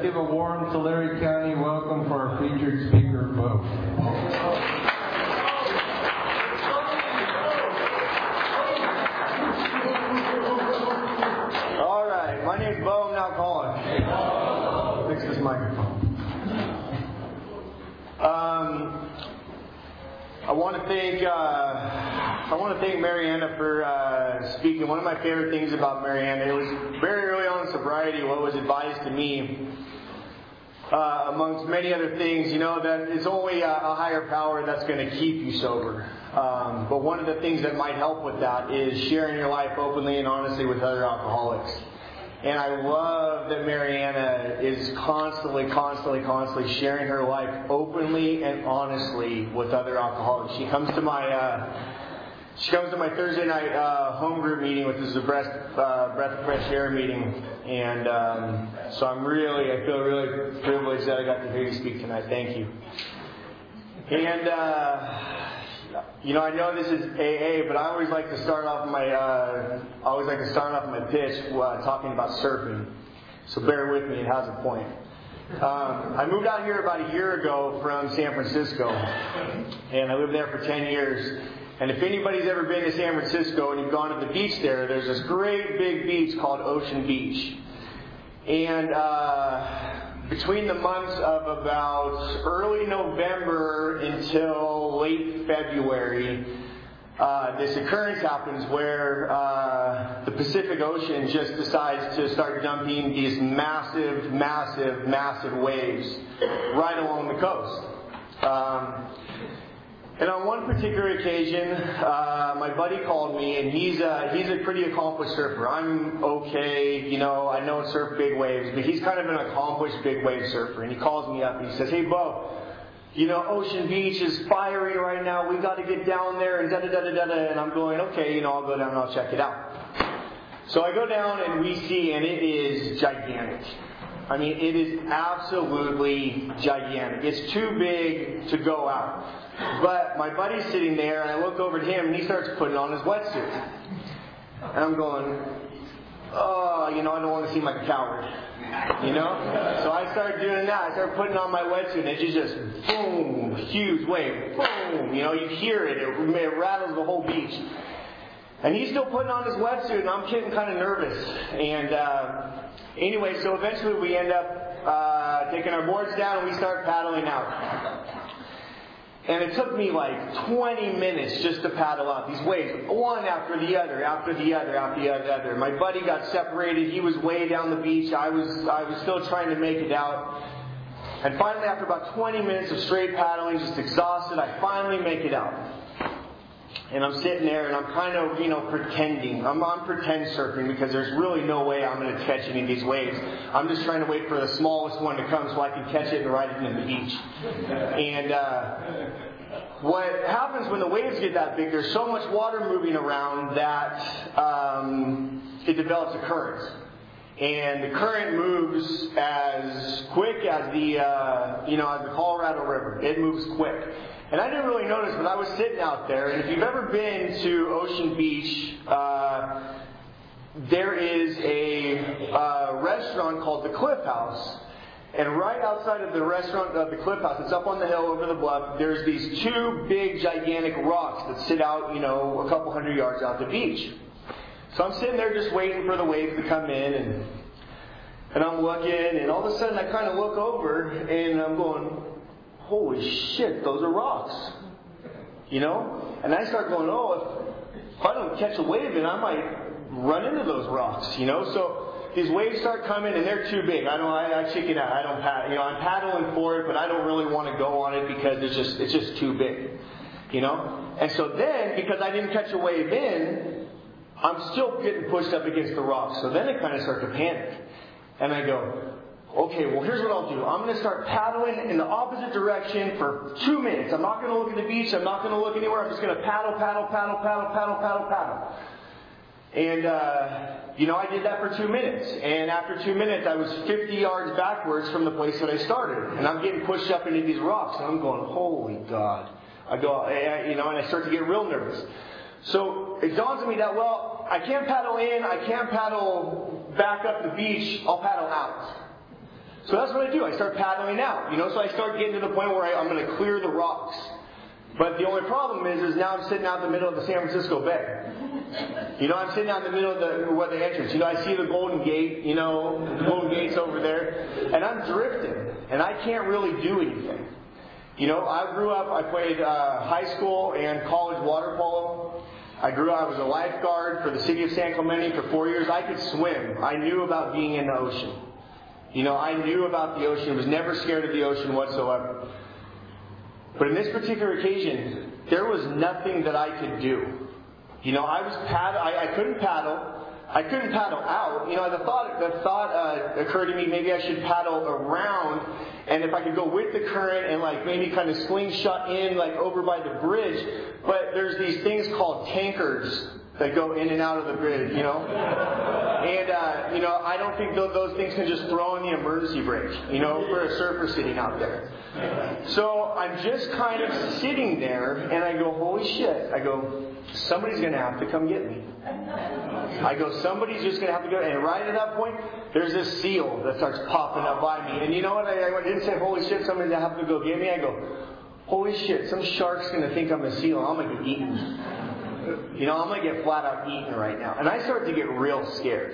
give a warm Tulare County welcome for our featured speaker, Bo. All right, my name's Bo. I'm now calling. Fix this microphone. I want to thank Mariana for speaking. One of my favorite things about Mariana, it was very early on in sobriety, what was advised to me, amongst many other things, that it's only a higher power that's going to keep you sober. But one of the things that might help with that is sharing your life openly and honestly with other alcoholics. And I love that Mariana is constantly sharing her life openly and honestly with other alcoholics. She comes to my Thursday night home group meeting, which is a breath of fresh air meeting, and so I feel really privileged that I got to hear you speak tonight. Thank you. And I know this is AA, but I always like to start off my pitch talking about surfing. So bear with me; it has a point. I moved out here about a year ago from San Francisco, and I lived there for 10 years. And if anybody's ever been to San Francisco and you've gone to the beach there's this great big beach called Ocean Beach. And between the months of about early November until late February, this occurrence happens where the Pacific Ocean just decides to start dumping these massive waves right along the coast. And on one particular occasion, my buddy called me, and he's a pretty accomplished surfer. I'm okay, I don't surf big waves, but he's kind of an accomplished big wave surfer. And he calls me up and he says, "Hey, Bo, Ocean Beach is fiery right now. We got to get down there and da-da-da-da-da." And I'm going, okay, I'll go down and I'll check it out. So I go down and we see, and it is gigantic. I mean, it is absolutely gigantic. It's too big to go out. But my buddy's sitting there, and I look over at him, and he starts putting on his wetsuit. And I'm going, I don't want to seem like a coward. So I start doing that. I start putting on my wetsuit, and it's just boom, huge wave, boom. You hear it. It rattles the whole beach. And he's still putting on his wetsuit, and I'm getting kind of nervous. And anyway, so eventually we end up taking our boards down, and we start paddling out. And it took me like 20 minutes just to paddle out these waves, one after the other. My buddy got separated. He was way down the beach. I was still trying to make it out. And finally, after about 20 minutes of straight paddling, just exhausted, I finally make it out. And I'm sitting there and I'm kind of, pretending. I'm on pretend surfing because there's really no way I'm going to catch any of these waves. I'm just trying to wait for the smallest one to come so I can catch it and ride it into the beach. And what happens when the waves get that big, there's so much water moving around that it develops a current. And the current moves as quick as the Colorado River. It moves quick. And I didn't really notice, but I was sitting out there. And if you've ever been to Ocean Beach, there is a restaurant called the Cliff House. And right outside of the restaurant of the Cliff House, it's up on the hill over the bluff, there's these two big, gigantic rocks that sit out, a couple hundred yards out the beach. So I'm sitting there just waiting for the waves to come in, and I'm looking, and all of a sudden I kind of look over, and I'm going, holy shit, those are rocks. And I start going, if I don't catch a wave, then I might run into those rocks, So these waves start coming, and they're too big. I chicken out. I don't paddle. I'm paddling for it, but I don't really want to go on it because it's just too big, And so then, because I didn't catch a wave in, I'm still getting pushed up against the rocks. So then I kind of start to panic, and I go, okay, well, here's what I'll do. I'm going to start paddling in the opposite direction for 2 minutes. I'm not going to look at the beach. I'm not going to look anywhere. I'm just going to paddle. And, I did that for 2 minutes. And after 2 minutes, I was 50 yards backwards from the place that I started. And I'm getting pushed up into these rocks. And I'm going, holy God. I go, and I start to get real nervous. So it dawns on me that, I can't paddle in. I can't paddle back up the beach. I'll paddle out. So that's what I do. I start paddling out. So I start getting to the point where I'm going to clear the rocks. But the only problem is now I'm sitting out in the middle of the San Francisco Bay. I'm sitting out in the middle of the entrance. I see the Golden Gate, the Golden Gate's over there. And I'm drifting. And I can't really do anything. I grew up, I played high school and college water polo. I was a lifeguard for the city of San Clemente for 4 years. I could swim. I knew about being in the ocean. I knew about the ocean. I was never scared of the ocean whatsoever. But in this particular occasion, there was nothing that I could do. I couldn't paddle. I couldn't paddle out. The thought occurred to me, maybe I should paddle around, and if I could go with the current and maybe kind of slingshot in over by the bridge. But there's these things called tankers that go in and out of the bridge, And I don't think those things can just throw in the emergency brake, for a surfer sitting out there. So I'm just kind of sitting there, and I go, holy shit. I go, somebody's going to have to come get me. I go, somebody's just going to have to go. And right at that point, there's this seal that starts popping up by me. And you know what? I didn't say, holy shit, somebody's going to have to go get me. I go, holy shit, some shark's going to think I'm a seal, and I'm going to get eaten. I'm going to get flat out eaten right now. And I start to get real scared.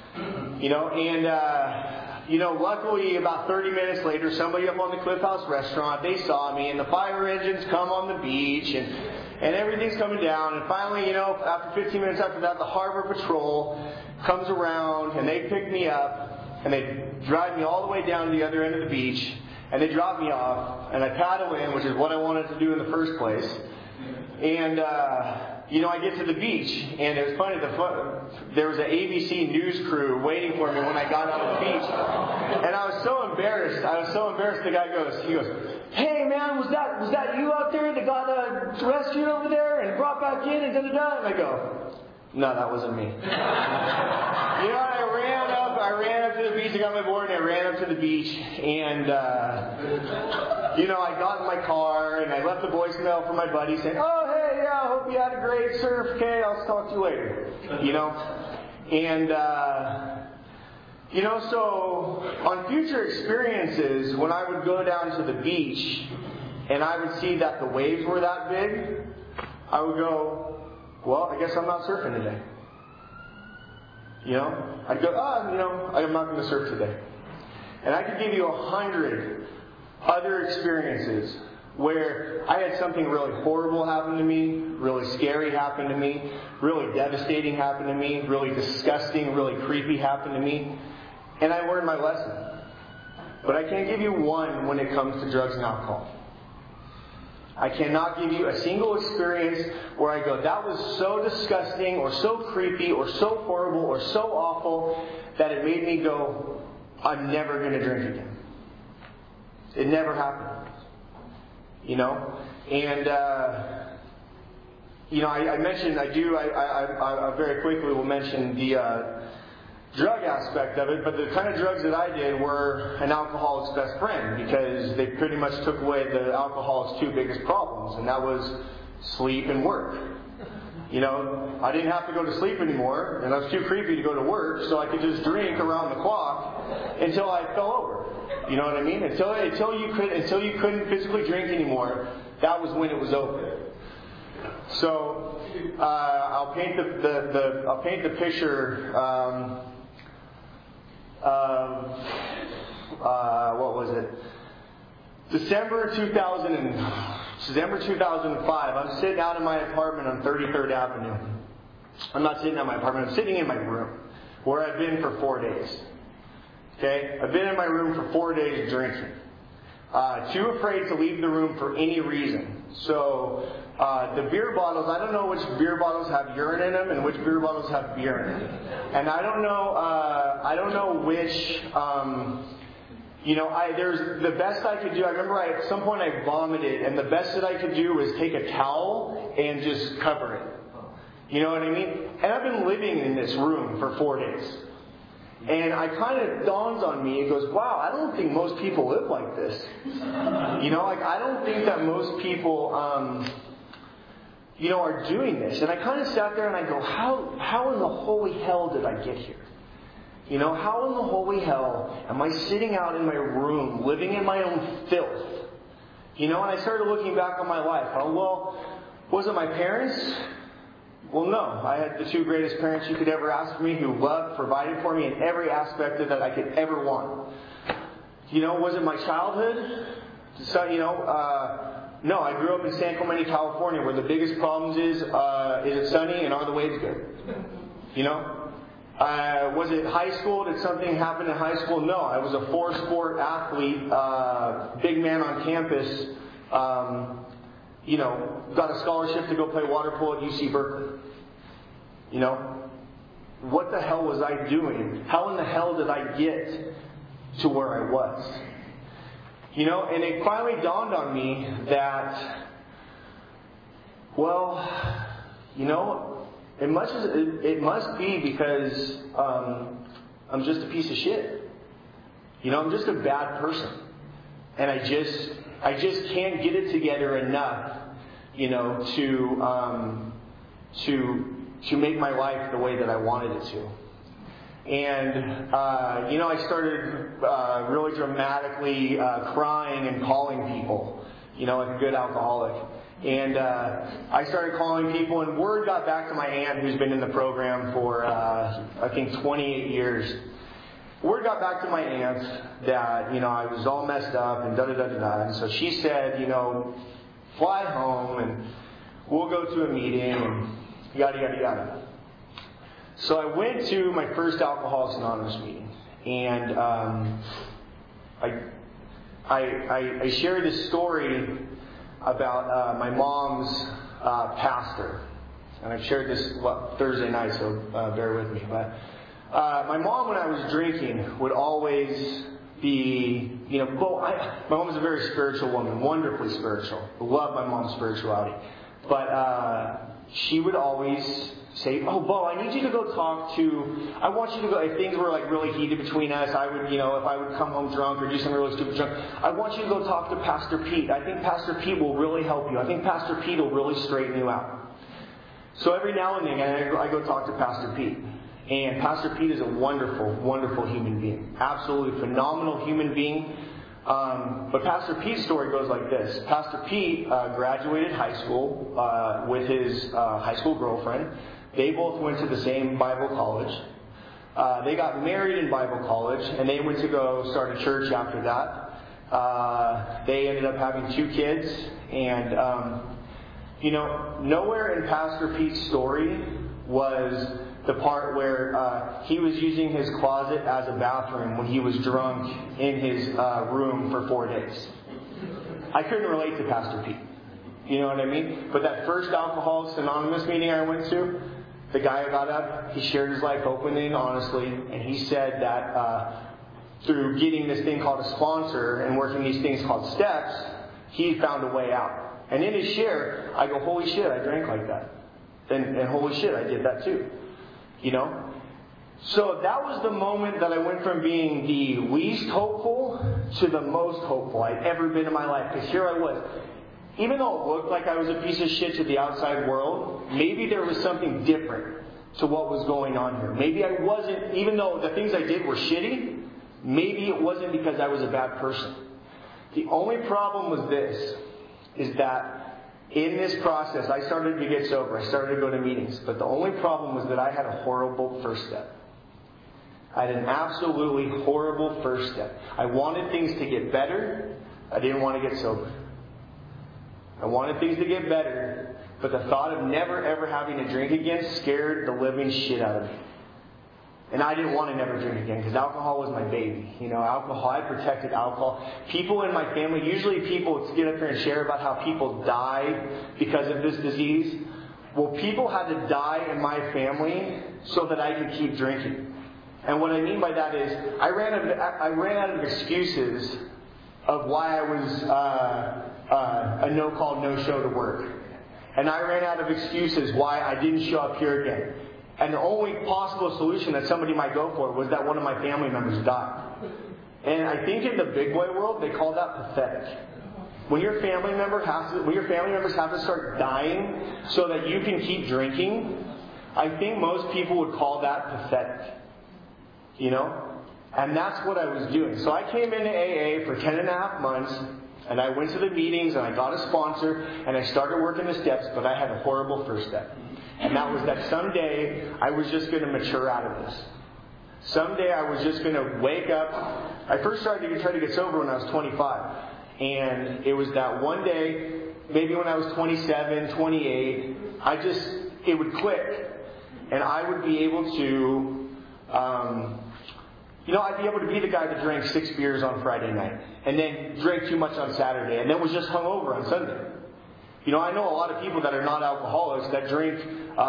Luckily about 30 minutes later, somebody up on the Cliff House restaurant, they saw me, and the fire engines come on the beach, and everything's coming down. And finally, after 15 minutes after that, the Harbor Patrol comes around, and they pick me up, and they drive me all the way down to the other end of the beach, and they drop me off, and I paddle in, which is what I wanted to do in the first place. And, I get to the beach, and it was funny, there was an ABC News crew waiting for me when I got on the beach. And I was so embarrassed. The guy goes, hey man, was that you out there that got rescued over there and brought back in and da-da-da? And I go, no, that wasn't me. I ran up to the beach, I got my board, and I ran up to the beach, and, I got in my car, and I left the voicemail for my buddy saying, oh, hey, yeah, I hope you had a great surf, okay, I'll talk to you later, And, so on future experiences, when I would go down to the beach, and I would see that the waves were that big, I would go, well, I guess I'm not surfing today. I'd go, I'm not going to surf today. And I could give you 100 other experiences where I had something really horrible happen to me, really scary happen to me, really devastating happen to me, really disgusting, really creepy happen to me, and I learned my lesson. But I can't give you one when it comes to drugs and alcohol. I cannot give you a single experience where I go, that was so disgusting or so creepy or so horrible or so awful that it made me go, I'm never going to drink again. It never happened. And, I mentioned, I very quickly will mention the drug aspect of it, but the kind of drugs that I did were an alcoholic's best friend, because they pretty much took away the alcoholic's two biggest problems, and that was sleep and work. I didn't have to go to sleep anymore, and I was too creepy to go to work, so I could just drink around the clock until I fell over. You know what I mean? Until you couldn't physically drink anymore, that was when it was over. So I'll paint the picture. What was it? December 2005. I'm sitting out in my apartment on 33rd Avenue. I'm not sitting at my apartment. I'm sitting in my room, where I've been for 4 days. Okay? I've been in my room for 4 days drinking. Too afraid to leave the room for any reason. So, the beer bottles, I don't know which beer bottles have urine in them and which beer bottles have beer in them. And I don't know which, there's the best I could do. I remember at some point I vomited, and the best that I could do was take a towel and just cover it. You know what I mean? And I've been living in this room for 4 days. And I kind of dawns on me, it goes, wow, I don't think most people live like this. I don't think that most people, are doing this. And I kind of sat there and I go, how in the holy hell did I get here? You know, how in the holy hell am I sitting out in my room, living in my own filth? You know, and I started looking back on my life. Oh, well, was it my parents? Well, no. I had the two greatest parents you could ever ask for me, who loved, provided for me in every aspect that I could ever want. You know, was it my childhood? So, no, I grew up in San Clemente, California, where the biggest problems is it sunny and are the waves good? You know? Was it high school? Did something happen in high school? No, I was a 4-sport athlete, big man on campus. Got a scholarship to go play water polo at UC Berkeley. You know, what the hell was I doing? How in the hell did I get to where I was? You know, and it finally dawned on me that, well, you know, it must be because I'm just a piece of shit. You know, I'm just a bad person, and I just can't get it together enough, you know, to make my life the way that I wanted it to. And, I started really dramatically crying and calling people, you know, like a good alcoholic. And I started calling people, and word got back to my aunt, who's been in the program for, I think, 28 years. Word got back to my aunt that, you know, I was all messed up and da-da-da-da-da. And so she said, you know, fly home and we'll go to a meeting and yada, yada, yada. So I went to my first Alcoholics Anonymous meeting, and I shared this story about my mom's pastor. And I've shared this Thursday night, so bear with me. But my mom, when I was drinking, would always be, you know, my mom was a very spiritual woman, wonderfully spiritual. Love my mom's spirituality. But she would always say, "Oh, Bo, I need you to go talk to, I want you to go," if things were like really heated between us, I would, you know, if I would come home drunk or do something really stupid drunk, "I want you to go talk to Pastor Pete. I think Pastor Pete will really help you. I think Pastor Pete will really straighten you out." So every now and then I go talk to Pastor Pete. And Pastor Pete is a wonderful, wonderful human being. Absolutely phenomenal human being. But Pastor Pete's story goes like this. Pastor Pete graduated high school with his high school girlfriend. They both went to the same Bible college. They got married in Bible college, and they went to go start a church after that. They ended up having 2 kids, and nowhere in Pastor Pete's story was the part where he was using his closet as a bathroom when he was drunk in his room for 4 days. I couldn't relate to Pastor Pete. You know what I mean? But that first Alcoholics Anonymous meeting I went to, the guy got up, he shared his life openly and honestly, and he said that through getting this thing called a sponsor and working these things called steps, he found a way out. And in his share, I go, holy shit, I drank like that. And holy shit, I did that too. You know? So that was the moment that I went from being the least hopeful to the most hopeful I'd ever been in my life. Because here I was. Even though it looked like I was a piece of shit to the outside world, maybe there was something different to what was going on here. Maybe I wasn't, even though the things I did were shitty, maybe it wasn't because I was a bad person. The only problem was this, is that in this process, I started to get sober. I started to go to meetings. But the only problem was that I had a horrible first step. I had an absolutely horrible first step. I wanted things to get better. I didn't want to get sober. I wanted things to get better. But the thought of never ever having to drink again scared the living shit out of me. And I didn't want to never drink again because alcohol was my baby. You know, alcohol, I protected alcohol. People in my family, usually people get up here and share about how people died because of this disease. Well, people had to die in my family so that I could keep drinking. And what I mean by that is, I ran out of excuses of why I was a no-call, no-show to work. And I ran out of excuses why I didn't show up here again. And the only possible solution that somebody might go for was that one of my family members died. And I think in the big boy world, they call that pathetic. When your family members have to start dying so that you can keep drinking, I think most people would call that pathetic. You know? And that's what I was doing. So I came into AA for 10 and a half months, and I went to the meetings, and I got a sponsor, and I started working the steps, but I had a horrible first step. And that was that someday I was just going to mature out of this. Someday I was just going to wake up. I first started to try to get sober when I was 25. And it was that one day, maybe when I was 27, 28, it would click. And I would be able to, I'd be able to be the guy that drank 6 beers on Friday night. And then drank too much on Saturday. And then was just hungover on Sunday. I know a lot of people that are not alcoholics that drink,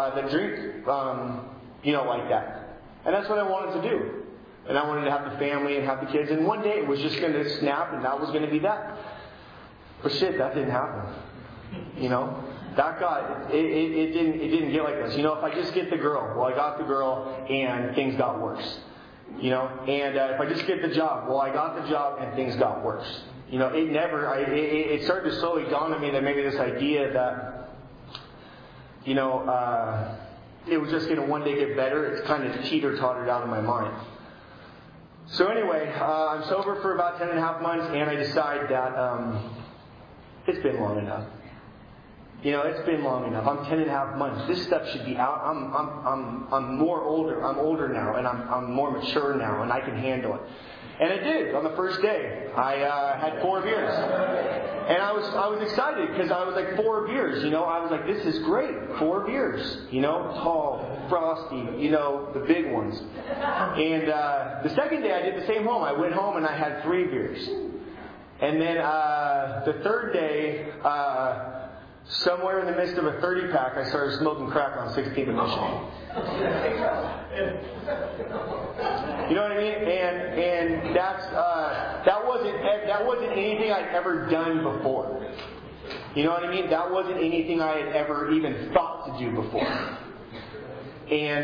like that. And that's what I wanted to do. And I wanted to have the family and have the kids. And one day it was just going to snap, and that was going to be that. But shit, that didn't happen. That got, it didn't get like this. If I just get the girl, well, I got the girl, and things got worse. And if I just get the job, well, I got the job, and things got worse. It started to slowly dawn on me that maybe this idea that, it was just going to one day get better. It's kind of teeter-tottered out of my mind. So anyway, I'm sober for about 10 and a half months, and I decide that it's been long enough. It's been long enough. I'm 10 and a half months. This stuff should be out. I'm more older. I'm older now, and I'm more mature now, and I can handle it. And I did on the first day. I had 4 beers. And I was excited because I was like, 4 beers, I was like, this is great. 4 beers, tall, frosty, the big ones. And the second day I did the same home. I went home and I had 3 beers. And then the third day, somewhere in the midst of a 30-pack, I started smoking crack on 16th and Michigan. You know what I mean? And that wasn't anything I'd ever done before. You know what I mean? That wasn't anything I had ever even thought to do before. And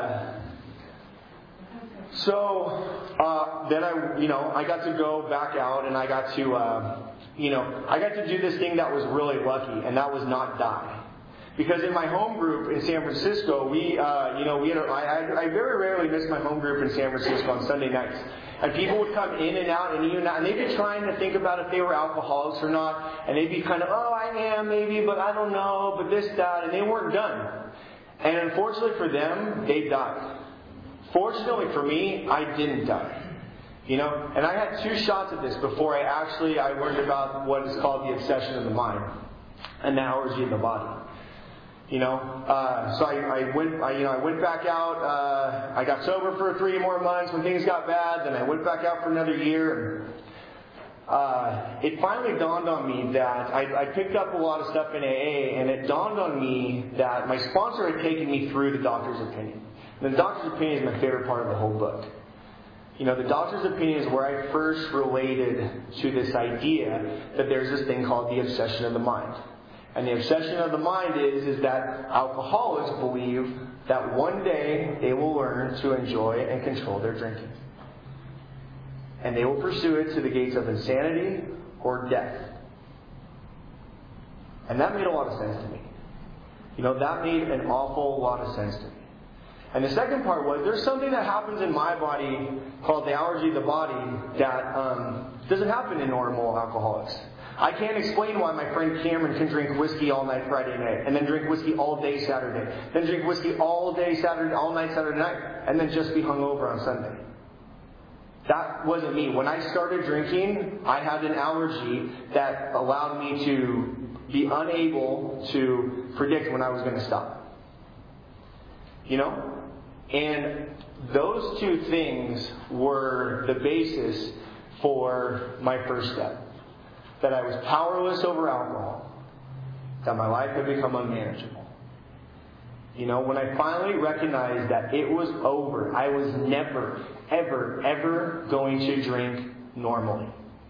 then I got to go back out, and I got to do this thing that was really lucky, and that was not die. Because in my home group in San Francisco, I very rarely miss my home group in San Francisco on Sunday nights. And people would come in and out, and they'd be trying to think about if they were alcoholics or not. And they'd be kind of, I am maybe, but I don't know, but this, that, and they weren't done. And unfortunately for them, they died. Fortunately for me, I didn't die. And I had 2 shots of this before I learned about what is called the obsession of the mind and the allergy of the body. So I went back out. I got sober for 3 more months. When things got bad, then I went back out for another year. And it finally dawned on me that I picked up a lot of stuff in AA, and it dawned on me that my sponsor had taken me through the doctor's opinion. And the doctor's opinion is my favorite part of the whole book. The doctor's opinion is where I first related to this idea that there's this thing called the obsession of the mind. And the obsession of the mind is that alcoholics believe that one day they will learn to enjoy and control their drinking. And they will pursue it to the gates of insanity or death. And that made a lot of sense to me. That made an awful lot of sense to me. And the second part was, there's something that happens in my body called the allergy of the body that doesn't happen in normal alcoholics. I can't explain why my friend Cameron can drink whiskey all night Friday night, and then drink whiskey all day Saturday, then drink whiskey all day Saturday, all night Saturday night, and then just be hungover on Sunday. That wasn't me. When I started drinking, I had an allergy that allowed me to be unable to predict when I was going to stop. And those 2 things were the basis for my first step. That I was powerless over alcohol. That my life had become unmanageable. When I finally recognized that it was over, I was never, ever, ever going to drink normally.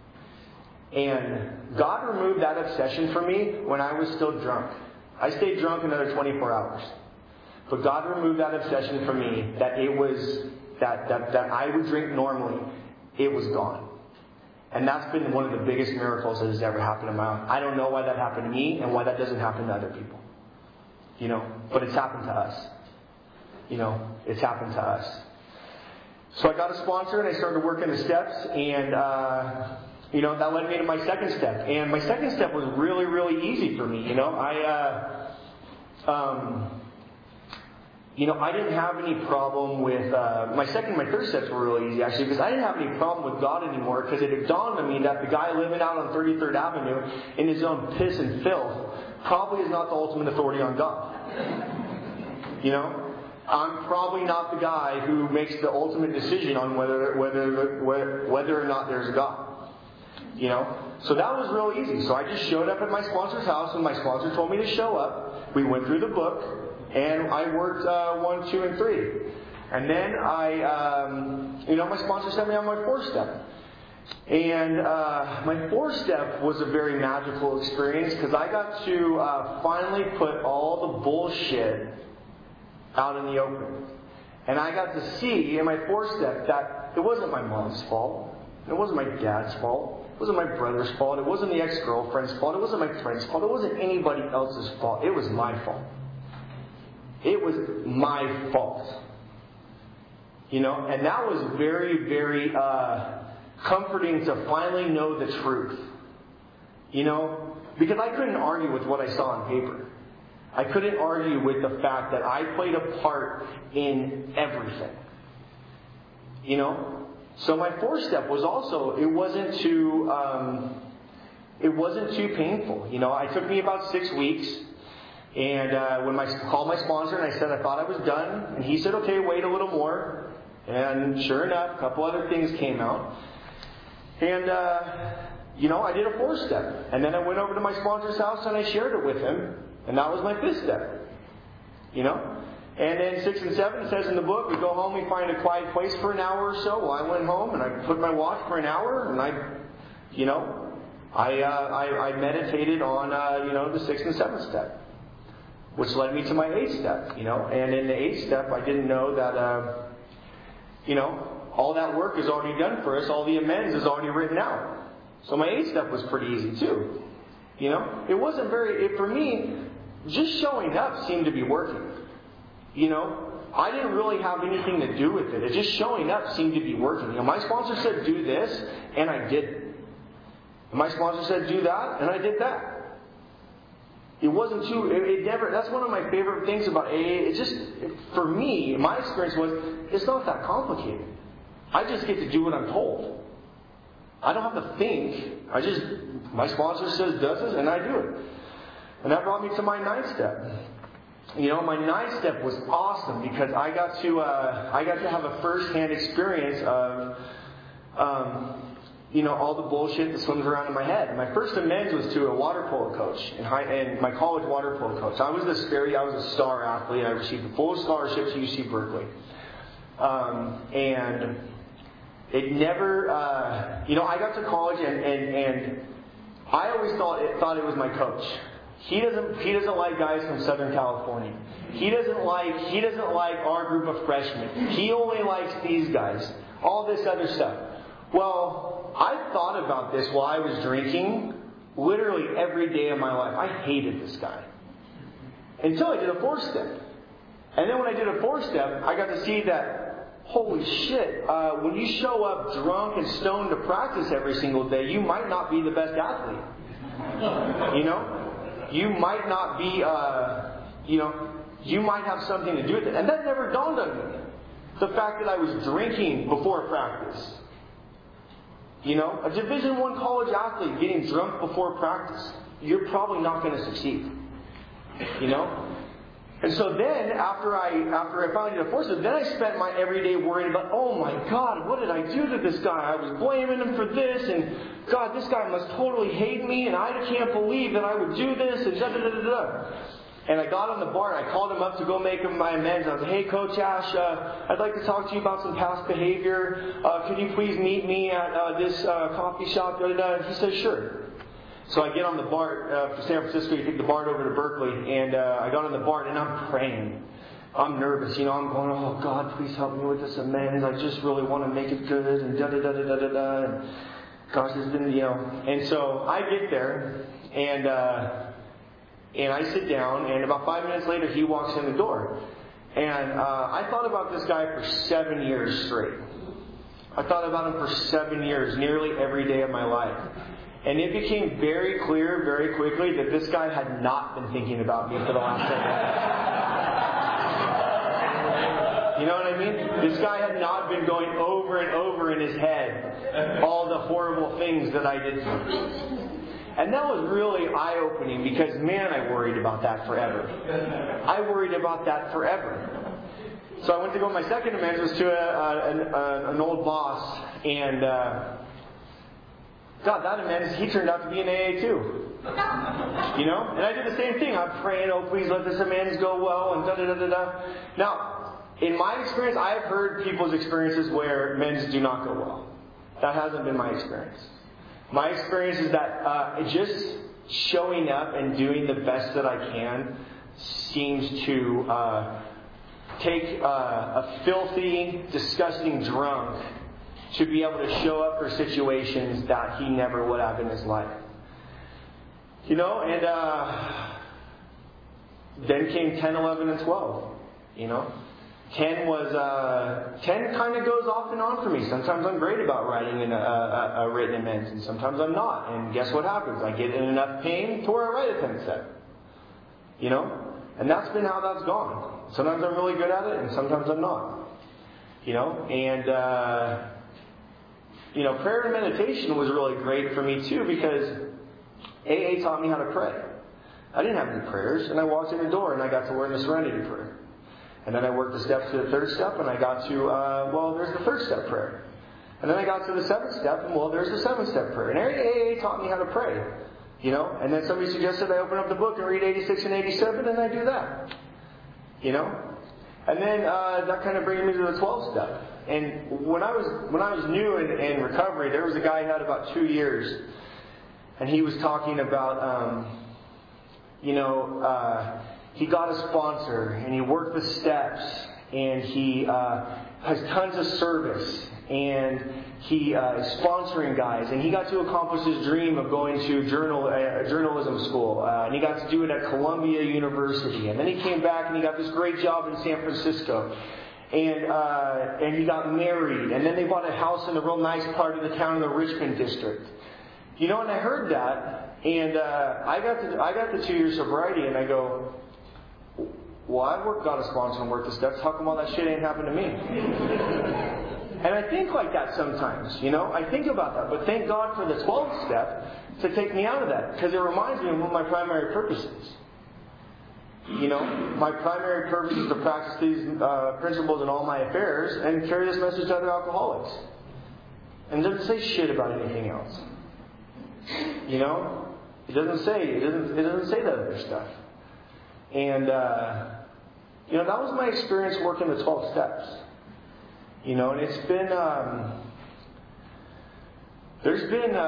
And God removed that obsession from me when I was still drunk. I stayed drunk another 24 hours. But God removed that obsession from me, that it was, that I would drink normally. It was gone. And that's been one of the biggest miracles that has ever happened in my life. I don't know why that happened to me and why that doesn't happen to other people. But it's happened to us. It's happened to us. So I got a sponsor and I started working the steps, and that led me to my second step. And my second step was really, really easy for me. I didn't have any problem with my third steps were really easy actually, because I didn't have any problem with God anymore, because it had dawned on me that the guy living out on 33rd Avenue in his own piss and filth probably is not the ultimate authority on God. I'm probably not the guy who makes the ultimate decision on whether or not there's a God. So that was real easy. So I just showed up at my sponsor's house, and my sponsor told me to show up. We went through the book, and I worked 1, 2, and 3. And then my sponsor sent me on my 4th step. And my 4th step was a very magical experience, because I got to finally put all the bullshit out in the open. And I got to see in my 4th step that it wasn't my mom's fault. It wasn't my dad's fault. It wasn't my brother's fault. It wasn't the ex-girlfriend's fault. It wasn't my friend's fault. It wasn't anybody else's fault. It was my fault. It was my fault. And that was very, very comforting to finally know the truth. Because I couldn't argue with what I saw on paper. I couldn't argue with the fact that I played a part in everything. So my 4th step was also, it wasn't too painful. It took me about 6 weeks. And when I called my sponsor and I said I thought I was done, and he said, okay, wait a little more. And sure enough, a couple other things came out. And, I did a 4th step. And then I went over to my sponsor's house and I shared it with him. And that was my 5th step. And then 6 and 7 says in the book, we go home, we find a quiet place for an hour or so. Well, I went home and I put my watch for an hour, and I meditated on the 6th and 7th step, which led me to my 8th step. And in the 8th step, I didn't know that all that work is already done for us, all the amends is already written out. So my 8th step was pretty easy too. It wasn't for me, just showing up seemed to be working. I didn't really have anything to do with it. Just showing up seemed to be working. My sponsor said, do this, and I did it. And my sponsor said, do that, and I did that. It wasn't that's one of my favorite things about AA. It just, for me, my experience was, it's not that complicated. I just get to do what I'm told. I don't have to think. My sponsor says, does this, and I do it. And that brought me to my 9th step. My 9th step was awesome, because I got to have a first-hand experience of, all the bullshit that swims around in my head. My first amends was to a water polo coach, and my college water polo coach. I was a star athlete. I received a full scholarship to UC Berkeley. And it never, I got to college and I always thought it was my coach. He doesn't like guys from Southern California. He doesn't like our group of freshmen. He only likes these guys. All this other stuff. Well, I thought about this while I was drinking literally every day of my life. I hated this guy. Until I did a 4th step. And then when I did a 4th step, I got to see that, holy shit, when you show up drunk and stoned to practice every single day, you might not be the best athlete. You might not be, you might have something to do with it. And that never dawned on me. The fact that I was drinking before practice. A Division I college athlete getting drunk before practice. You're probably not going to succeed. And so then, after I finally did a 4th step, then I spent my everyday worrying about, oh my God, what did I do to this guy? I was blaming him for this, and God, this guy must totally hate me, and I can't believe that I would do this, and da-da-da-da-da. And I got on the bar, and I called him up to go make him my amends. I was like, hey, Coach Ash, I'd like to talk to you about some past behavior. Could you please meet me at this coffee shop? Da-da-da. He said, sure. So I get on the BART for San Francisco. You take the BART over to Berkeley, and I got on the BART, and I'm praying. I'm nervous, I'm going, oh God, please help me with this amends. I just really want to make it good, and da da da da da da da. And gosh, it's been, And so I get there, and I sit down, and about 5 minutes later, he walks in the door. And I thought about this guy for 7 years straight. I thought about him for 7 years, nearly every day of my life. And it became very clear very quickly that this guy had not been thinking about me for the last 7 years. You know what I mean? This guy had not been going over and over in his head all the horrible things that I did to him. And that was really eye-opening because, man, I worried about that forever. I worried about that forever. So I went to go, my second amends was to an old boss, and God, that amends, he turned out to be an AA too. You know? And I did the same thing. I'm praying, oh, please let this amends go well, and da-da-da-da-da. Now, in my experience, I have heard people's experiences where amends do not go well. That hasn't been my experience. My experience is that just showing up and doing the best that I can seems to take a filthy, disgusting drunk to be able to show up for situations that he never would have in his life. You know, and then came 10, 11, and 12. You know, 10 kind of goes off and on for me. Sometimes I'm great about writing in a written amends, and sometimes I'm not. And guess what happens? I get in enough pain to where I write a 10 step. You know? And that's been how that's gone. Sometimes I'm really good at it, and sometimes I'm not. You know? And, you know, prayer and meditation was really great for me too, because AA taught me how to pray. I didn't have any prayers, and I walked in the door and I got to learn the Serenity Prayer. And then I worked the steps to the third step, and I got to, there's the third step prayer. And then I got to the seventh step, and there's the seventh step prayer. And AA taught me how to pray. You know? And then somebody suggested I open up the book and read 86 and 87, and I do that. You know? And then that kind of brings me to the 12th step. And when I was new in recovery, there was a guy who had about 2 years, and he was talking about, he got a sponsor, and he worked the steps, and he has tons of service, and he is sponsoring guys, and he got to accomplish his dream of going to journalism school, and he got to do it at Columbia University, and then he came back and he got this great job in San Francisco, and he got married, and then they bought a house in a real nice part of the town in the Richmond district. You know, and I heard that, and I got the 2 years sobriety, and I go, well, I've got a sponsor and worked the steps. How come all that shit ain't happened to me? And I think like that sometimes, you know. I think about that. But thank God for the 12th step to take me out of that. Because it reminds me of what my primary purpose is. You know, my primary purpose is to practice these principles in all my affairs and carry this message to other alcoholics. And it doesn't say shit about anything else. You know? It doesn't say that other stuff. And, you know, that was my experience working the 12 steps. You know, and it's been, there's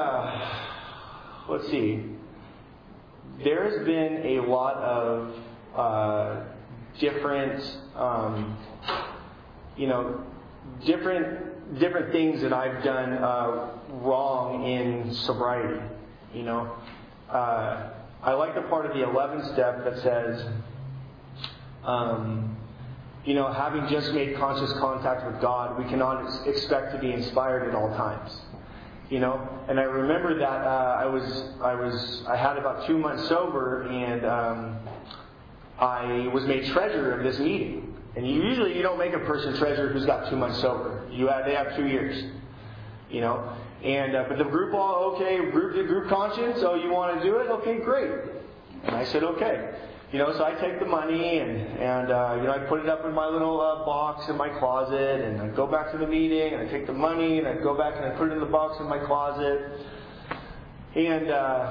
been a lot of different things that I've done wrong in sobriety. You know, I like the part of the 11th step that says, having just made conscious contact with God, we cannot expect to be inspired at all times. You know, and I remember that I had about 2 months sober, and I was made treasurer of this meeting. And usually you don't make a person treasurer who's got 2 months sober. They have 2 years. You know, and but the group group conscience. Oh, you want to do it? Okay, great. And I said okay. You know, so I take the money and I put it up in my little box in my closet, and I go back to the meeting, and I take the money and I go back and I put it in the box in my closet. And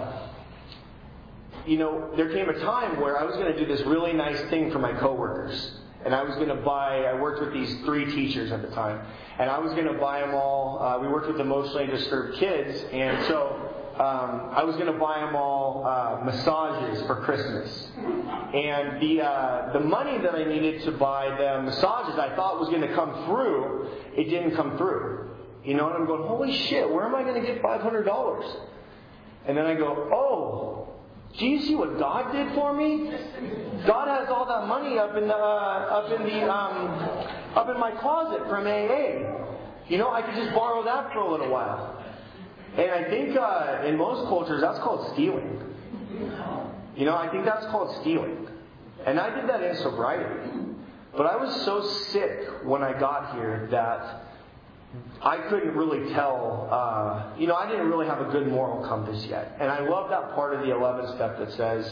there came a time where I was going to do this really nice thing for my coworkers. And I worked with these 3 teachers at the time. And I was going to buy them all, we worked with emotionally disturbed kids. And so I was going to buy them all massages for Christmas. And the money that I needed to buy the massages I thought was going to come through, it didn't come through. You know, and I'm going, holy shit, where am I going to get $500? And then I go, oh, do you see what God did for me? God has all that money up in my closet from AA. I could just borrow that for a little while. And I think in most cultures that's called stealing. I think that's called stealing. And I did that in sobriety. But I was so sick when I got here that I couldn't really tell, I didn't really have a good moral compass yet. And I love that part of the 11th step that says,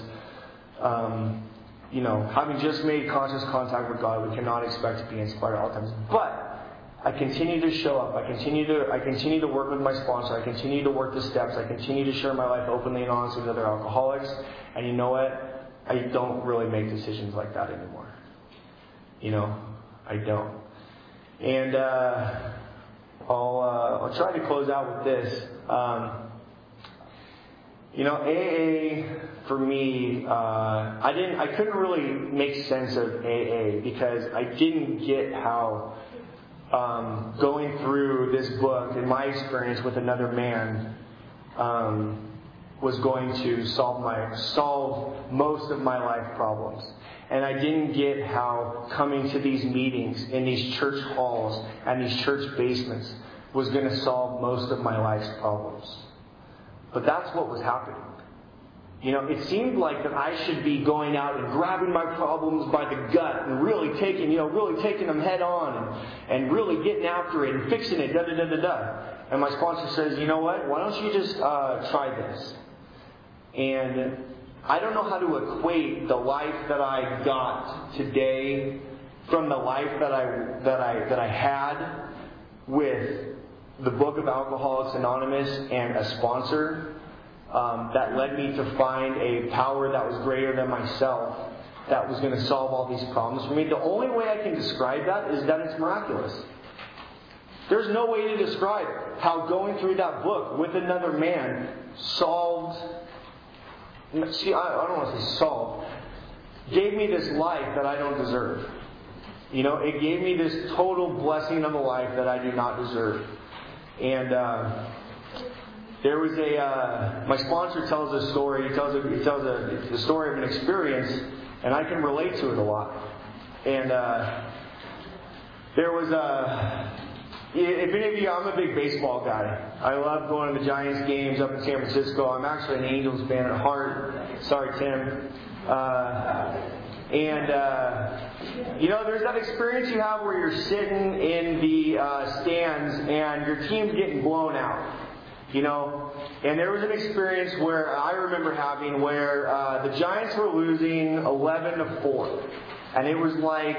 having just made conscious contact with God, we cannot expect to be inspired at all times. But I continue to show up. I continue to work with my sponsor. I continue to work the steps. I continue to share my life openly and honestly with other alcoholics. And you know what? I don't really make decisions like that anymore. I don't. And I'll try to close out with this. AA for me, I couldn't really make sense of AA because I didn't get how going through this book, in my experience with another man, was going to solve most of my life problems. And I didn't get how coming to these meetings in these church halls and these church basements was going to solve most of my life's problems. But that's what was happening. It seemed like that I should be going out and grabbing my problems by the gut and really taking them head on and really getting after it and fixing it, And my sponsor says, you know what? Why don't you just try this? And I don't know how to equate the life that I got today from the life that I had with the book of Alcoholics Anonymous and a sponsor that led me to find a power that was greater than myself that was going to solve all these problems for me. The only way I can describe that is that it's miraculous. There's no way to describe how going through that book with another man solved. I don't want to say solved. Gave me this life that I don't deserve. It gave me this total blessing of a life that I do not deserve. And there was my sponsor tells a story. He tells the story of an experience, and I can relate to it a lot. And there was if any of you, I'm a big baseball guy. I love going to the Giants games up in San Francisco. I'm actually an Angels fan at heart. Sorry, Tim. There's that experience you have where you're sitting in the stands and your team's getting blown out. And there was an experience where I remember having where the Giants were losing 11-4, and it was like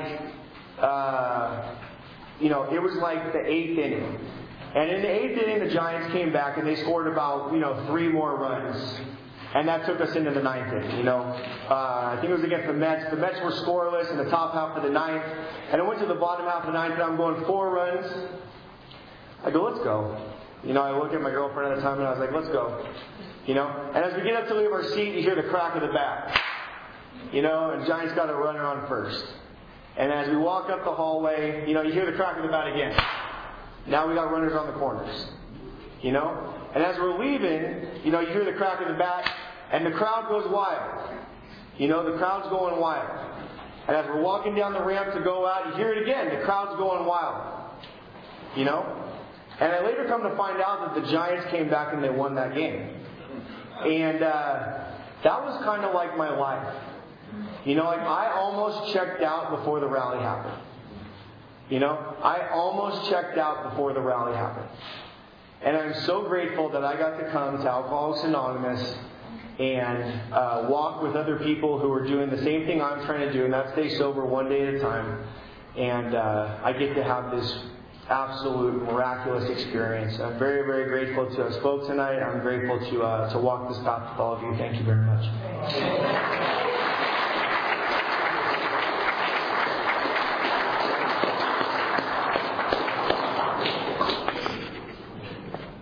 it was like the 8th inning. And in the 8th inning, the Giants came back and they scored about 3 more runs. And that took us into the 9th inning. I think it was against the Mets. The Mets were scoreless in the top half of the 9th. And I went to the bottom half of the 9th and I'm going 4 runs. I go, let's go. I look at my girlfriend at the time and I was like, let's go. And as we get up to leave our seat, you hear the crack of the bat. And Giants got a runner on first. And as we walk up the hallway, you hear the crack of the bat again. Now we got runners on the corners. And as we're leaving, you hear the crack of the bat, and the crowd goes wild. The crowd's going wild. And as we're walking down the ramp to go out, you hear it again. The crowd's going wild. And I later come to find out that the Giants came back and they won that game. And that was kind of like my life. I almost checked out before the rally happened. I almost checked out before the rally happened. And I'm so grateful that I got to come to Alcoholics Anonymous and walk with other people who are doing the same thing I'm trying to do, and that's stay sober one day at a time. And I get to have this absolute miraculous experience. I'm very, very grateful to have spoke tonight. I'm grateful to walk this path with all of you. Thank you very much.